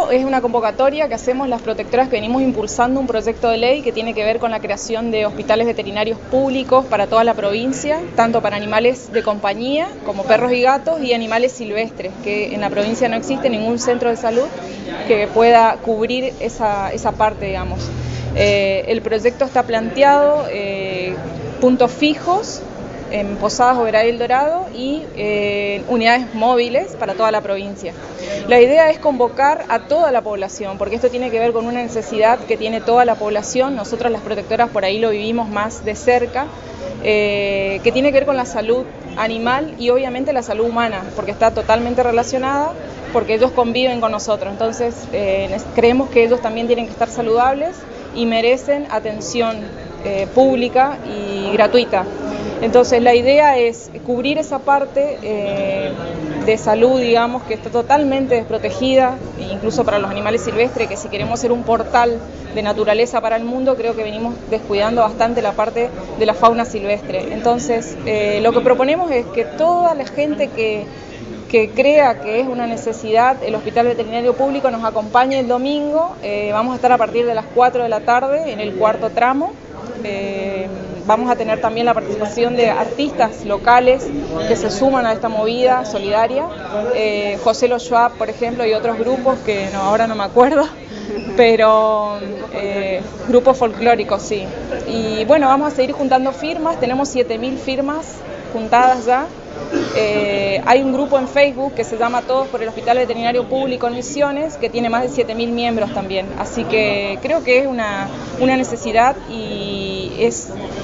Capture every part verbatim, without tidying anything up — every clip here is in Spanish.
Bueno, es una convocatoria que hacemos las protectoras que venimos impulsando un proyecto de ley que tiene que ver con la creación de hospitales veterinarios públicos para toda la provincia, tanto para animales de compañía como perros y gatos y animales silvestres, que en la provincia no existe ningún centro de salud que pueda cubrir esa, esa parte, digamos. Eh, el proyecto está planteado eh, puntos fijos en Posadas, Oberá y El Dorado y eh, unidades móviles para toda la provincia. La idea es convocar a toda la población, porque esto tiene que ver con una necesidad que tiene toda la población. Nosotros las protectoras por ahí lo vivimos más de cerca, eh, que tiene que ver con la salud animal y obviamente la salud humana, porque está totalmente relacionada, porque ellos conviven con nosotros. Entonces eh, creemos que ellos también tienen que estar saludables y merecen atención eh, pública y gratuita. Entonces la idea es cubrir esa parte eh, de salud, digamos, que está totalmente desprotegida, incluso para los animales silvestres, que si queremos ser un portal de naturaleza para el mundo, creo que venimos descuidando bastante la parte de la fauna silvestre. Entonces eh, lo que proponemos es que toda la gente que, que crea que es una necesidad el Hospital Veterinario Público nos acompañe el domingo. Eh, vamos a estar a partir de las cuatro de la tarde en el cuarto tramo. Eh, Vamos a tener también la participación de artistas locales que se suman a esta movida solidaria, eh, José Lo Schwab, por ejemplo, y otros grupos que no, ahora no me acuerdo, pero eh, grupos folclóricos, sí. Y bueno, vamos a seguir juntando firmas, tenemos siete mil firmas juntadas ya. Eh, hay un grupo en Facebook que se llama Todos por el Hospital Veterinario Público en Misiones, que tiene más de siete mil miembros también, así que creo que es una, una necesidad y es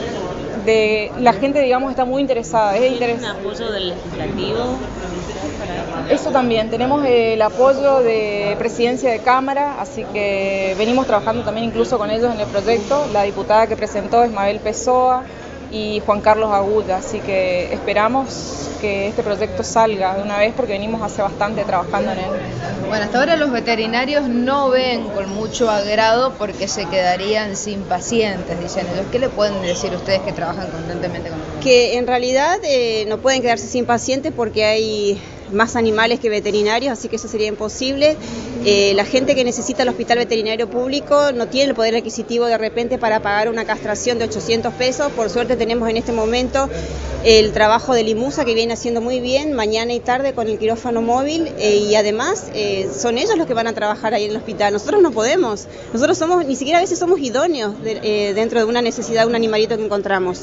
de la gente, digamos, está muy interesada. ¿Tienen interes... un apoyo del legislativo? Eso también, tenemos el apoyo de Presidencia de Cámara, así que venimos trabajando también incluso con ellos en el proyecto. La diputada que presentó es Mabel Pessoa y Juan Carlos Agulla, así que esperamos que este proyecto salga de una vez porque venimos hace bastante trabajando en él. Bueno, hasta ahora los veterinarios no ven con mucho agrado porque se quedarían sin pacientes, dicen ellos. ¿Qué le pueden decir ustedes que trabajan constantemente con ellos? Que en realidad eh, no pueden quedarse sin pacientes porque hay más animales que veterinarios, así que eso sería imposible. Eh, la gente que necesita el hospital veterinario público no tiene el poder adquisitivo de repente para pagar una castración de ochocientos pesos. Por suerte tenemos en este momento el trabajo de Limusa, que viene haciendo muy bien mañana y tarde con el quirófano móvil, eh, y además eh, son ellos los que van a trabajar ahí en el hospital. Nosotros no podemos, nosotros somos, ni siquiera a veces somos idóneos de, eh, dentro de una necesidad de un animalito que encontramos.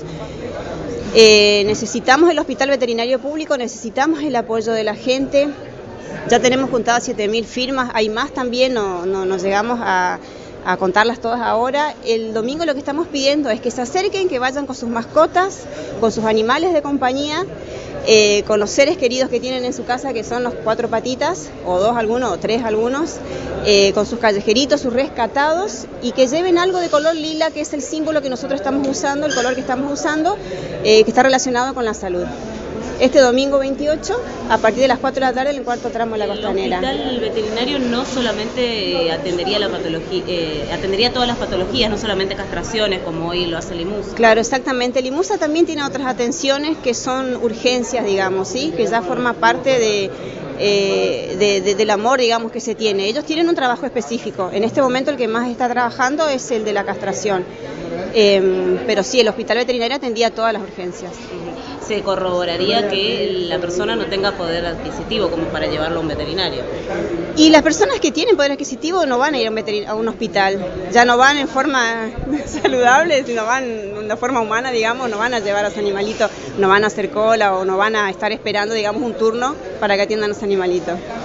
Eh, necesitamos el hospital veterinario público, necesitamos el apoyo de la gente. Ya tenemos juntadas siete mil firmas, hay más también, no, no, no llegamos a, a contarlas todas ahora. El domingo lo que estamos pidiendo es que se acerquen, que vayan con sus mascotas, con sus animales de compañía, eh, con los seres queridos que tienen en su casa, que son los cuatro patitas, o dos algunos, o tres algunos, eh, con sus callejeritos, sus rescatados, y que lleven algo de color lila, que es el símbolo que nosotros estamos usando, el color que estamos usando, eh, que está relacionado con la salud. Este domingo veintiocho, a partir de las cuatro de la tarde, en el cuarto tramo de la Costanera. El hospital veterinario no solamente atendería la patología, eh, atendería todas las patologías, no solamente castraciones, como hoy lo hace Limusa. Claro, exactamente. Limusa también tiene otras atenciones que son urgencias, digamos, ¿sí? Que ya forma parte de, eh, de, de, del amor, digamos, que se tiene. Ellos tienen un trabajo específico. En este momento el que más está trabajando es el de la castración. Eh, pero sí, el hospital veterinario atendía todas las urgencias. Se corroboraría que la persona no tenga poder adquisitivo como para llevarlo a un veterinario. Y las personas que tienen poder adquisitivo no van a ir a un, veterin- a un hospital, ya no van en forma saludable, sino van de forma humana, digamos, no van a llevar a su animalito, no van a hacer cola o no van a estar esperando, digamos, un turno para que atiendan a su animalito.